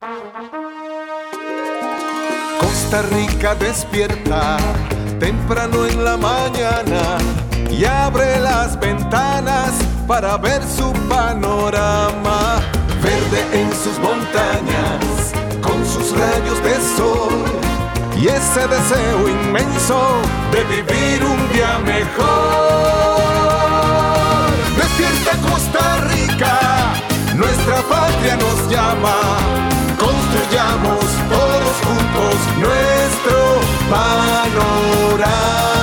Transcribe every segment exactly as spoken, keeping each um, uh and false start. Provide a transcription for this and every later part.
Costa Rica despierta temprano en la mañana y abre las ventanas para ver su panorama. Verde en sus montañas, con sus rayos de sol y ese deseo inmenso de vivir un día mejor. Despierta Costa Rica, nuestra patria nos llama. Construyamos todos juntos nuestro panorama.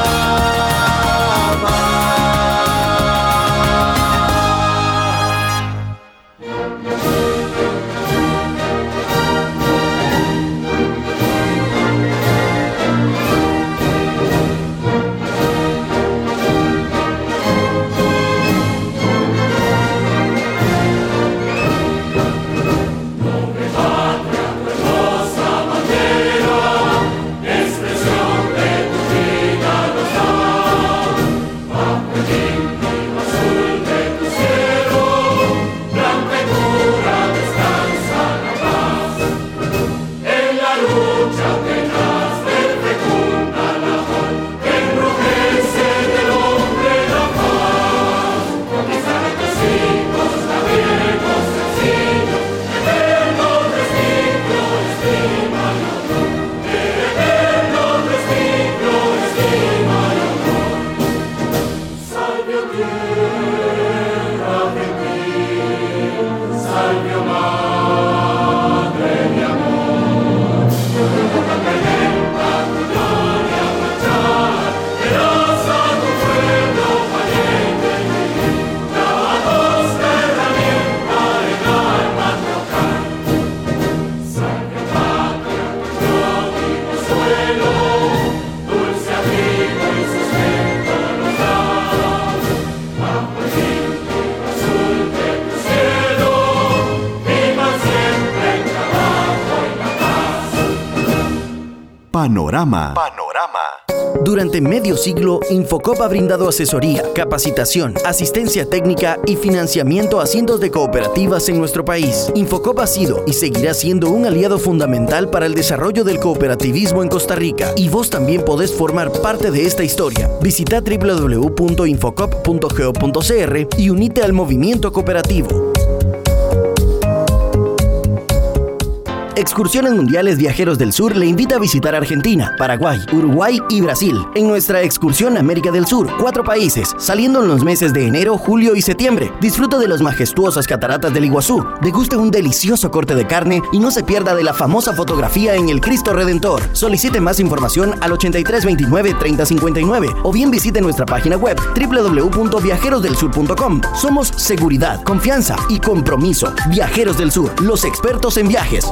Panorama. Panorama. Durante medio siglo, Infocop ha brindado asesoría, capacitación, asistencia técnica y financiamiento a cientos de cooperativas en nuestro país. Infocop ha sido y seguirá siendo un aliado fundamental para el desarrollo del cooperativismo en Costa Rica. Y vos también podés formar parte de esta historia. Visita doble u doble u doble u punto infocop punto go punto c r y unite al movimiento cooperativo. Excursiones Mundiales Viajeros del Sur le invita a visitar Argentina, Paraguay, Uruguay y Brasil. En nuestra excursión América del Sur, cuatro países, saliendo en los meses de enero, julio y septiembre. Disfruta de las majestuosas cataratas del Iguazú, deguste un delicioso corte de carne y no se pierda de la famosa fotografía en el Cristo Redentor. Solicite más información al ochenta y tres veintinueve treinta cincuenta y nueve o bien visite nuestra página web doble u doble u doble u punto viajeros del sur punto com. Somos seguridad, confianza y compromiso. Viajeros del Sur, los expertos en viajes.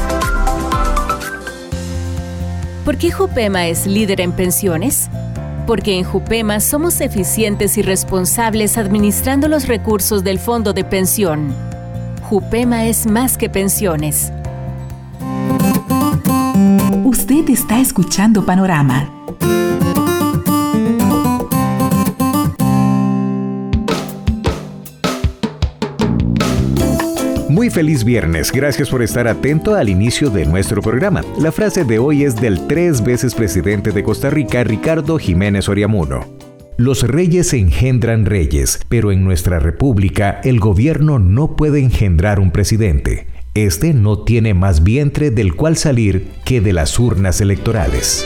¿Por qué Jupema es líder en pensiones? Porque en Jupema somos eficientes y responsables administrando los recursos del fondo de pensión. Jupema es más que pensiones. Usted está escuchando Panorama. Muy feliz viernes, gracias por estar atento al inicio de nuestro programa. La frase de hoy es del tres veces presidente de Costa Rica, Ricardo Jiménez Oriamuno. Los reyes engendran reyes, pero en nuestra república el gobierno no puede engendrar un presidente. Este no tiene más vientre del cual salir que de las urnas electorales.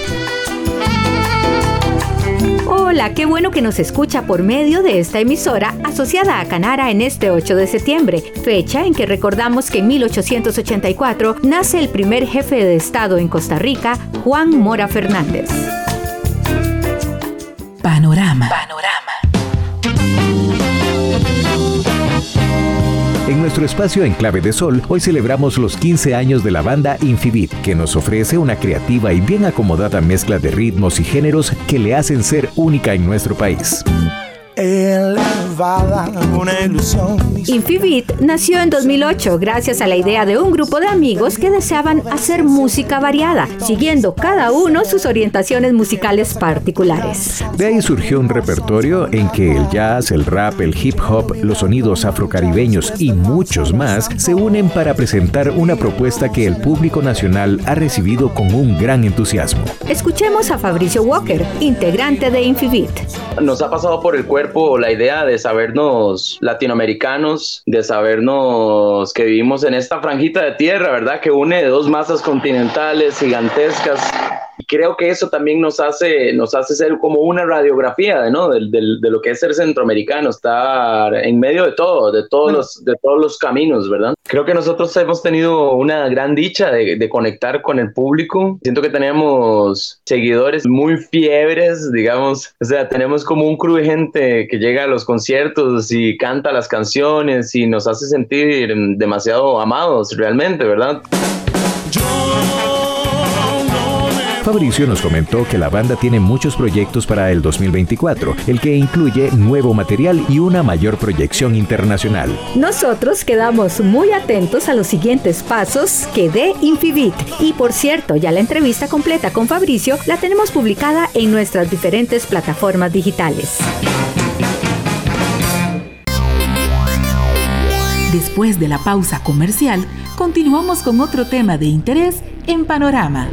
Hola, qué bueno que nos escucha por medio de esta emisora asociada a Canara en este ocho de septiembre, fecha en que recordamos que en mil ochocientos ochenta y cuatro nace el primer jefe de Estado en Costa Rica, Juan Mora Fernández. Panorama. Panorama. En nuestro espacio En Clave de Sol, hoy celebramos los quince años de la banda Infibit, que nos ofrece una creativa y bien acomodada mezcla de ritmos y géneros que le hacen ser única en nuestro país. El motivada, una ilusión. Infibit nació en dos mil ocho gracias a la idea de un grupo de amigos que deseaban hacer música variada, siguiendo cada uno sus orientaciones musicales particulares. De ahí surgió un repertorio en que el jazz, el rap, el hip hop, los sonidos afrocaribeños y muchos más se unen para presentar una propuesta que el público nacional ha recibido con un gran entusiasmo. Escuchemos a Fabricio Walker, integrante de Infibit. Nos ha pasado por el cuerpo la idea de sabernos latinoamericanos, de sabernos que vivimos en esta franjita de tierra, ¿verdad? Que une dos masas continentales gigantescas. Y creo que eso también nos hace, nos hace ser como una radiografía, ¿no? De, de, de lo que es ser centroamericano, estar en medio de todo, de todos, bueno. los, de todos los caminos, ¿verdad? Creo que nosotros hemos tenido una gran dicha de, de conectar con el público. Siento que tenemos seguidores muy fiebres, digamos. O sea, tenemos como un crew de gente que llega a los conciertos y canta las canciones y nos hace sentir demasiado amados realmente, ¿verdad? Fabricio nos comentó que la banda tiene muchos proyectos para el dos mil veinticuatro, el que incluye nuevo material y una mayor proyección internacional. Nosotros quedamos muy atentos a los siguientes pasos que dé Infibit. Y por cierto, ya la entrevista completa con Fabricio la tenemos publicada en nuestras diferentes plataformas digitales. Después de la pausa comercial, continuamos con otro tema de interés en Panorama.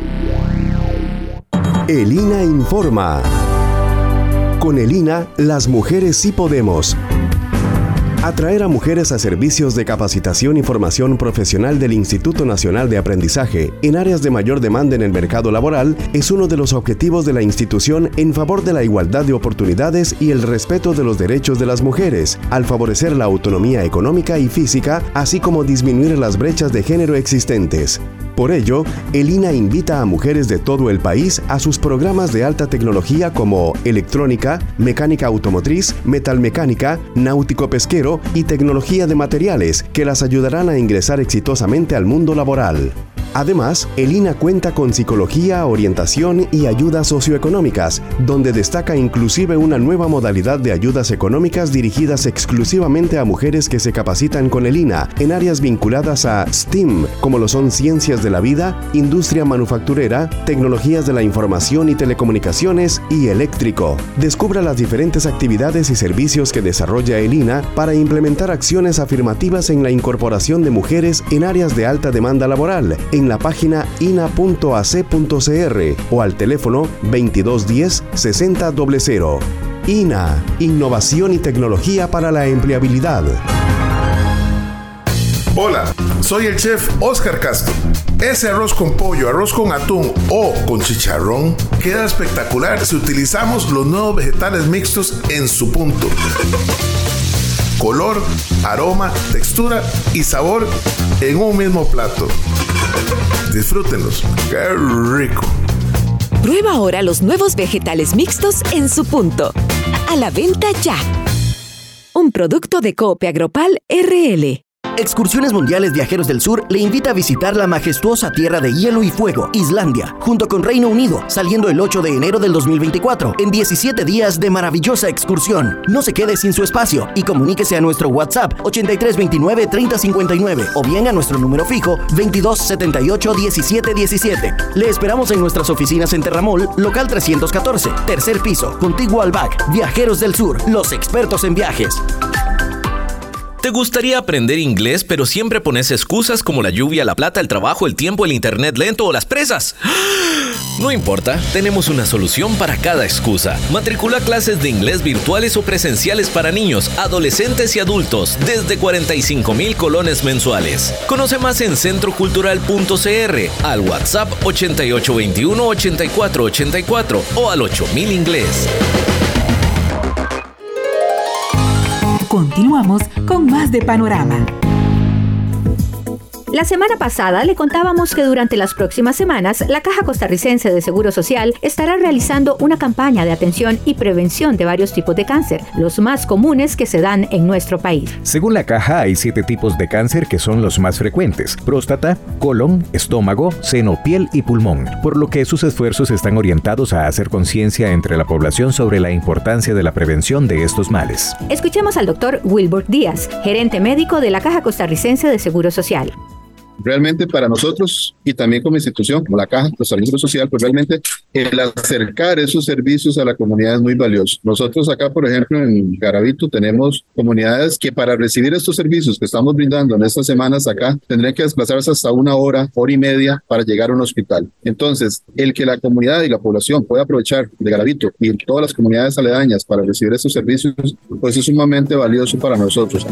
El I N A informa. Con el I N A, las mujeres sí podemos. Atraer a mujeres a servicios de capacitación y formación profesional del Instituto Nacional de Aprendizaje en áreas de mayor demanda en el mercado laboral es uno de los objetivos de la institución en favor de la igualdad de oportunidades y el respeto de los derechos de las mujeres, al favorecer la autonomía económica y física, así como disminuir las brechas de género existentes. Por ello, el I N A invita a mujeres de todo el país a sus programas de alta tecnología como electrónica, mecánica automotriz, metalmecánica, náutico-pesquero y tecnología de materiales que las ayudarán a ingresar exitosamente al mundo laboral. Además, el I N A cuenta con psicología, orientación y ayudas socioeconómicas, donde destaca inclusive una nueva modalidad de ayudas económicas dirigidas exclusivamente a mujeres que se capacitan con el I N A en áreas vinculadas a S T E M, como lo son ciencias de la vida, industria manufacturera, tecnologías de la información y telecomunicaciones y eléctrico. Descubra las diferentes actividades y servicios que desarrolla el I N A para implementar acciones afirmativas en la incorporación de mujeres en áreas de alta demanda laboral, en la página ina punto a c punto c r o al teléfono veintidós diez sesenta cero cero. I N A, innovación y tecnología para la empleabilidad. Hola, soy el chef Oscar Castro. Ese arroz con pollo, arroz con atún o con chicharrón queda espectacular si utilizamos los nuevos vegetales mixtos en su punto. Color, aroma, textura y sabor en un mismo plato. Disfrútenlos. ¡Qué rico! Prueba ahora los nuevos vegetales mixtos en su punto. A la venta ya. Un producto de Coop Agropal R L. Excursiones Mundiales Viajeros del Sur le invita a visitar la majestuosa tierra de hielo y fuego, Islandia, junto con Reino Unido, saliendo el ocho de enero del dos mil veinticuatro, en diecisiete días de maravillosa excursión. No se quede sin su espacio y comuníquese a nuestro WhatsApp ochenta y tres veintinueve treinta cincuenta y nueve o bien a nuestro número fijo veintidós setenta y ocho diecisiete diecisiete. Le esperamos en nuestras oficinas en Terramol, local trescientos catorce, tercer piso, contiguo al B A C. Viajeros del Sur, los expertos en viajes. ¿Te gustaría aprender inglés, pero siempre pones excusas como la lluvia, la plata, el trabajo, el tiempo, el internet lento o las presas? No importa, tenemos una solución para cada excusa. Matricula clases de inglés virtuales o presenciales para niños, adolescentes y adultos desde cuarenta y cinco mil colones mensuales. Conoce más en centro cultural punto c r, al WhatsApp ochenta y ocho veintiuno ochenta y cuatro ochenta y cuatro o al ocho mil inglés. Continuamos con más de Panorama. La semana pasada le contábamos que durante las próximas semanas la Caja Costarricense de Seguro Social estará realizando una campaña de atención y prevención de varios tipos de cáncer, los más comunes que se dan en nuestro país. Según la caja, hay siete tipos de cáncer que son los más frecuentes: próstata, colon, estómago, seno, piel y pulmón, por lo que sus esfuerzos están orientados a hacer conciencia entre la población sobre la importancia de la prevención de estos males. Escuchemos al doctor Wilbur Díaz, gerente médico de la Caja Costarricense de Seguro Social. Realmente para nosotros y también como institución, como la Caja Costarricense Social, pues realmente el acercar esos servicios a la comunidad es muy valioso. Nosotros acá, por ejemplo, en Garavito tenemos comunidades que para recibir estos servicios que estamos brindando en estas semanas acá, tendrían que desplazarse hasta una hora, hora y media para llegar a un hospital. Entonces, el que la comunidad y la población pueda aprovechar de Garavito y todas las comunidades aledañas para recibir estos servicios, pues es sumamente valioso para nosotros.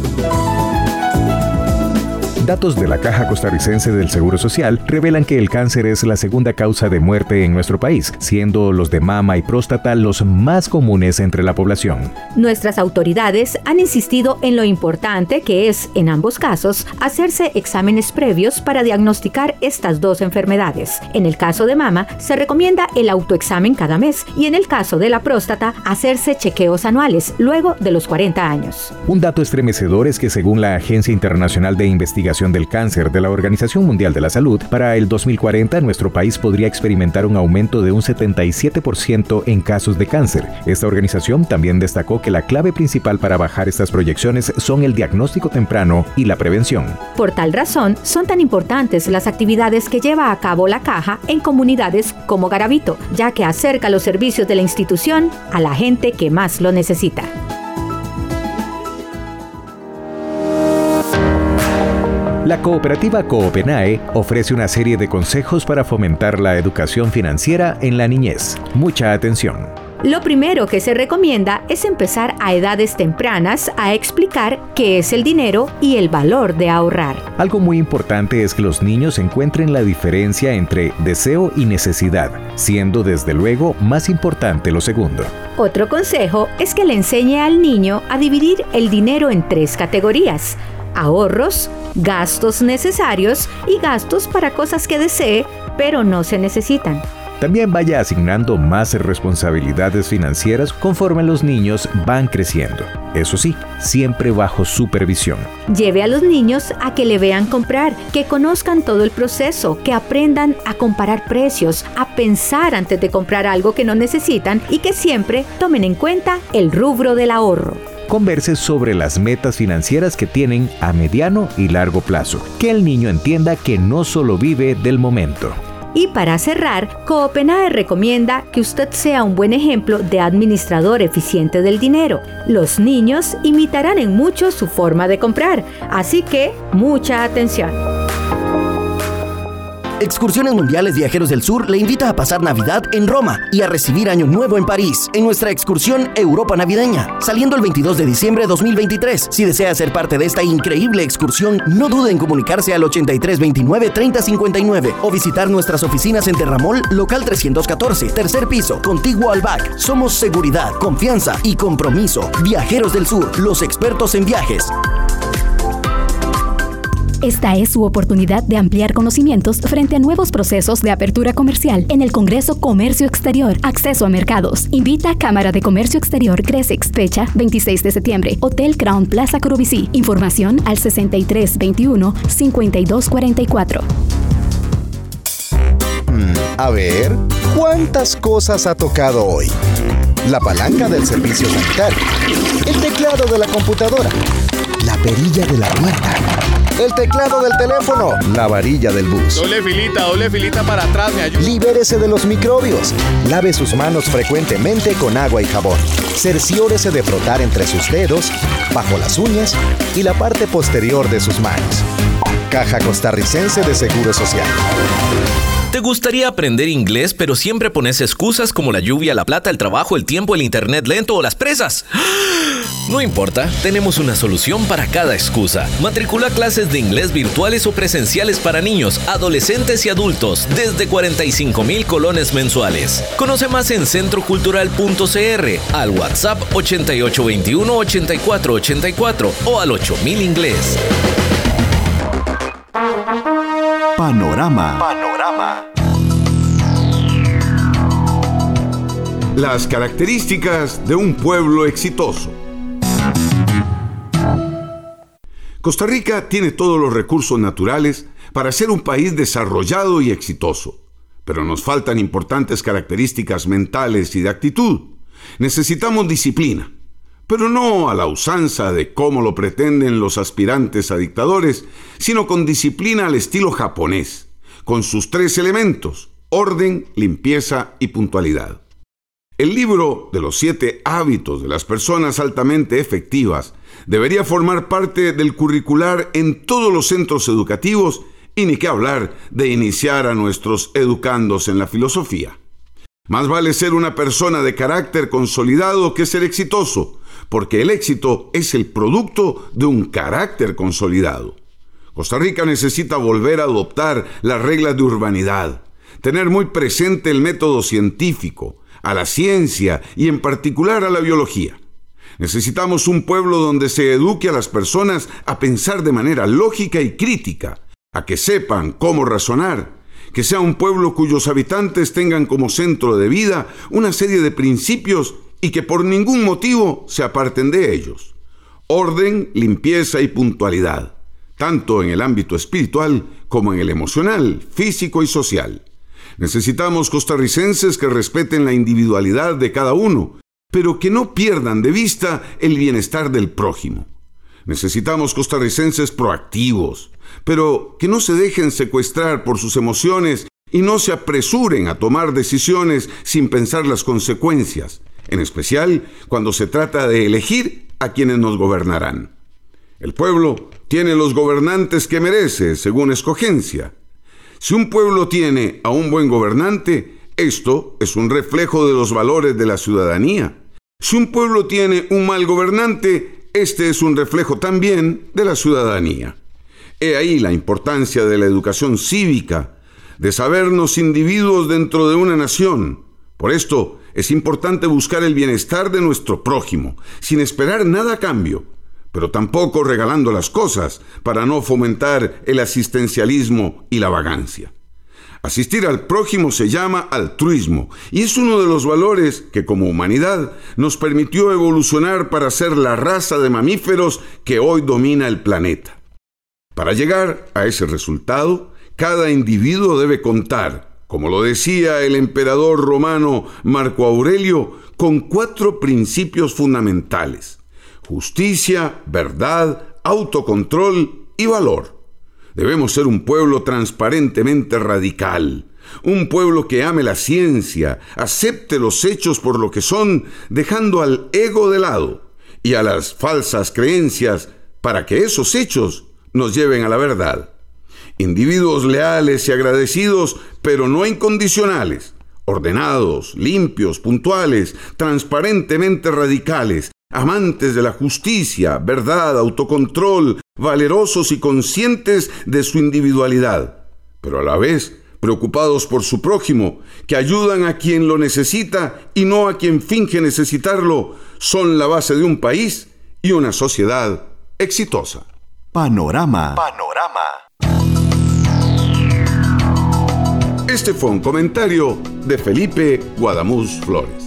Datos de la Caja Costarricense del Seguro Social revelan que el cáncer es la segunda causa de muerte en nuestro país, siendo los de mama y próstata los más comunes entre la población. Nuestras autoridades han insistido en lo importante que es, en ambos casos, hacerse exámenes previos para diagnosticar estas dos enfermedades. En el caso de mama, se recomienda el autoexamen cada mes y en el caso de la próstata, hacerse chequeos anuales luego de los cuarenta años. Un dato estremecedor es que según la Agencia Internacional de Investigación del Cáncer de la Organización Mundial de la Salud, para el dos mil cuarenta nuestro país podría experimentar un aumento de un setenta y siete por ciento en casos de cáncer. Esta organización también destacó que la clave principal para bajar estas proyecciones son el diagnóstico temprano y la prevención. Por tal razón, son tan importantes las actividades que lleva a cabo la Caja en comunidades como Garavito, ya que acerca los servicios de la institución a la gente que más lo necesita. La cooperativa Coopenae ofrece una serie de consejos para fomentar la educación financiera en la niñez. Mucha atención. Lo primero que se recomienda es empezar a edades tempranas a explicar qué es el dinero y el valor de ahorrar. Algo muy importante es que los niños encuentren la diferencia entre deseo y necesidad, siendo desde luego más importante lo segundo. Otro consejo es que le enseñe al niño a dividir el dinero en tres categorías: ahorros, gastos necesarios y gastos para cosas que desee, pero no se necesitan. También vaya asignando más responsabilidades financieras conforme los niños van creciendo. Eso sí, siempre bajo supervisión. Lleve a los niños a que le vean comprar, que conozcan todo el proceso, que aprendan a comparar precios, a pensar antes de comprar algo que no necesitan y que siempre tomen en cuenta el rubro del ahorro. Converse sobre las metas financieras que tienen a mediano y largo plazo. Que el niño entienda que no solo vive del momento. Y para cerrar, Coopenae recomienda que usted sea un buen ejemplo de administrador eficiente del dinero. Los niños imitarán en mucho su forma de comprar, así que mucha atención. Excursiones Mundiales Viajeros del Sur le invita a pasar Navidad en Roma y a recibir Año Nuevo en París, en nuestra excursión Europa Navideña, saliendo el veintidós de diciembre de dos mil veintitrés. Si desea ser parte de esta increíble excursión, no dude en comunicarse al ochenta y tres veintinueve treinta cincuenta y nueve o visitar nuestras oficinas en Terramol, local trescientos catorce, tercer piso, contiguo al B A C. Somos seguridad, confianza y compromiso. Viajeros del Sur, los expertos en viajes. Esta es su oportunidad de ampliar conocimientos frente a nuevos procesos de apertura comercial en el Congreso Comercio Exterior. Acceso a mercados. Invita Cámara de Comercio Exterior Gresex. Fecha veintiséis de septiembre. Hotel Crown Plaza Corobicí. Información al sesenta y tres veintiuno cincuenta y dos cuarenta y cuatro. Mm, a ver, ¿cuántas cosas ha tocado hoy? La palanca del servicio sanitario, el teclado de la computadora, la perilla de la puerta, el teclado del teléfono, la varilla del bus. Doble filita, doble filita para atrás, me ayuda. Libérese de los microbios. Lave sus manos frecuentemente con agua y jabón. Cerciórese de frotar entre sus dedos, bajo las uñas y la parte posterior de sus manos. Caja Costarricense de Seguro Social. ¿Te gustaría aprender inglés, pero siempre pones excusas como la lluvia, la plata, el trabajo, el tiempo, el internet lento o las presas? No importa, tenemos una solución para cada excusa. Matricula clases de inglés virtuales o presenciales para niños, adolescentes y adultos desde cuarenta y cinco mil colones mensuales. Conoce más en centro cultural punto c r, al WhatsApp ochenta y ocho veintiuno ochenta y cuatro ochenta y cuatro o al ocho mil inglés. Panorama. Panorama. Las características de un pueblo exitoso. Costa Rica tiene todos los recursos naturales para ser un país desarrollado y exitoso, pero nos faltan importantes características mentales y de actitud. Necesitamos disciplina, pero no a la usanza de cómo lo pretenden los aspirantes a dictadores, sino con disciplina al estilo japonés, con sus tres elementos: orden, limpieza y puntualidad. El libro de los siete hábitos de las personas altamente efectivas debería formar parte del curricular en todos los centros educativos, y ni qué hablar de iniciar a nuestros educandos en la filosofía. Más vale ser una persona de carácter consolidado que ser exitoso, porque el éxito es el producto de un carácter consolidado. Costa Rica necesita volver a adoptar las reglas de urbanidad, tener muy presente el método científico, a la ciencia y en particular a la biología. Necesitamos un pueblo donde se eduque a las personas a pensar de manera lógica y crítica, a que sepan cómo razonar, que sea un pueblo cuyos habitantes tengan como centro de vida una serie de principios y que por ningún motivo se aparten de ellos. Orden, limpieza y puntualidad, tanto en el ámbito espiritual como en el emocional, físico y social. Necesitamos costarricenses que respeten la individualidad de cada uno, pero que no pierdan de vista el bienestar del prójimo. Necesitamos costarricenses proactivos, pero que no se dejen secuestrar por sus emociones y no se apresuren a tomar decisiones sin pensar las consecuencias, en especial cuando se trata de elegir a quienes nos gobernarán. El pueblo tiene los gobernantes que merece, según escogencia. Si un pueblo tiene a un buen gobernante, esto es un reflejo de los valores de la ciudadanía. Si un pueblo tiene un mal gobernante, este es un reflejo también de la ciudadanía. He ahí la importancia de la educación cívica, de sabernos individuos dentro de una nación. Por esto es importante buscar el bienestar de nuestro prójimo, sin esperar nada a cambio, pero tampoco regalando las cosas para no fomentar el asistencialismo y la vagancia. Asistir al prójimo se llama altruismo y es uno de los valores que como humanidad nos permitió evolucionar para ser la raza de mamíferos que hoy domina el planeta. Para llegar a ese resultado, cada individuo debe contar, como lo decía el emperador romano Marco Aurelio, con cuatro principios fundamentales: justicia, verdad, autocontrol y valor. Debemos ser un pueblo transparentemente radical, un pueblo que ame la ciencia, acepte los hechos por lo que son, dejando al ego de lado y a las falsas creencias para que esos hechos nos lleven a la verdad. Individuos leales y agradecidos, pero no incondicionales, ordenados, limpios, puntuales, transparentemente radicales, amantes de la justicia, verdad, autocontrol, valerosos y conscientes de su individualidad, pero a la vez preocupados por su prójimo, que ayudan a quien lo necesita y no a quien finge necesitarlo, son la base de un país y una sociedad exitosa. Panorama. Panorama. Este fue un comentario de Felipe Guadamuz Flores.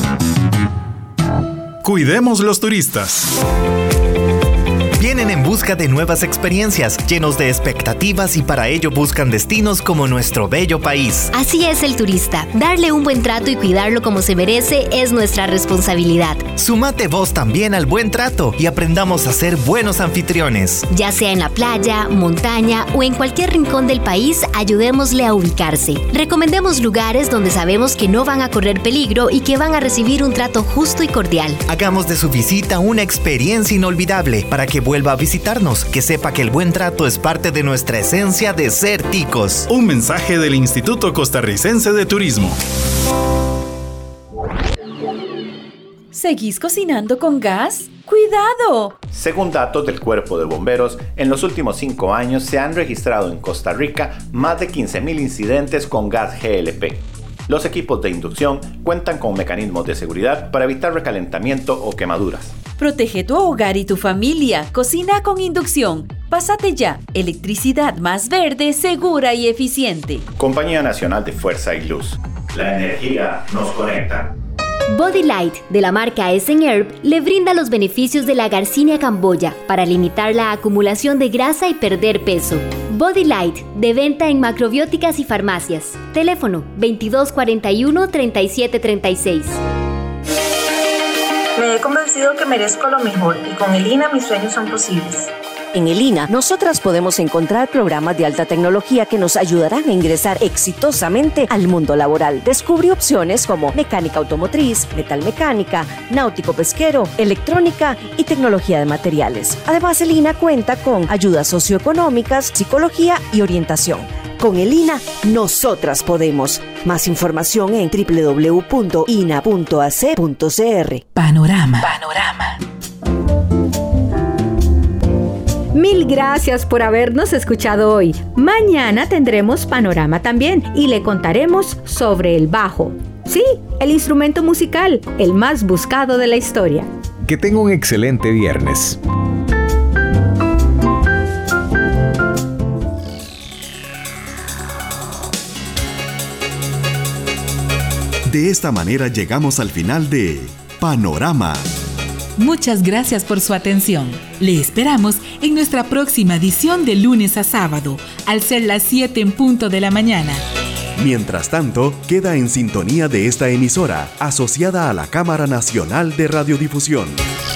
Cuidemos los turistas. Vienen en busca de nuevas experiencias, llenos de expectativas y para ello buscan destinos como nuestro bello país. Así es el turista. Darle un buen trato y cuidarlo como se merece es nuestra responsabilidad. Sumate vos también al buen trato y aprendamos a ser buenos anfitriones. Ya sea en la playa, montaña o en cualquier rincón del país, ayudémosle a ubicarse. Recomendemos lugares donde sabemos que no van a correr peligro y que van a recibir un trato justo y cordial. Hagamos de su visita una experiencia inolvidable para que vuelva a visitarnos, que sepa que el buen trato es parte de nuestra esencia de ser ticos. Un mensaje del Instituto Costarricense de Turismo. ¿Seguís cocinando con gas? ¡Cuidado! Según datos del Cuerpo de Bomberos, en los últimos cinco años se han registrado en Costa Rica más de quince mil incidentes con gas G L P. Los equipos de inducción cuentan con mecanismos de seguridad para evitar recalentamiento o quemaduras. Protege tu hogar y tu familia. Cocina con inducción. Pásate ya, electricidad más verde, segura y eficiente. Compañía Nacional de Fuerza y Luz. La energía nos conecta. Body Light, de la marca Essen Herb, le brinda los beneficios de la Garcinia camboya para limitar la acumulación de grasa y perder peso. Body Light, de venta en macrobióticas y farmacias. Teléfono veintidós cuarenta y uno, treinta y siete treinta y seis. Me he convencido que merezco lo mejor y con el I N A mis sueños son posibles. En el I N A, nosotras podemos encontrar programas de alta tecnología que nos ayudarán a ingresar exitosamente al mundo laboral. Descubre opciones como mecánica automotriz, metalmecánica, náutico-pesquero, electrónica y tecnología de materiales. Además, el I N A cuenta con ayudas socioeconómicas, psicología y orientación. Con el I N A, nosotras podemos. Más información en doble u doble u doble u punto i n a punto a c punto c r. Panorama. Panorama. Mil gracias por habernos escuchado hoy. Mañana tendremos Panorama también y le contaremos sobre el bajo. Sí, el instrumento musical, el más buscado de la historia. Que tenga un excelente viernes. De esta manera llegamos al final de Panorama. Muchas gracias por su atención. Le esperamos en nuestra próxima edición de lunes a sábado, al ser las siete en punto de la mañana. Mientras tanto, queda en sintonía de esta emisora, asociada a la Cámara Nacional de Radiodifusión.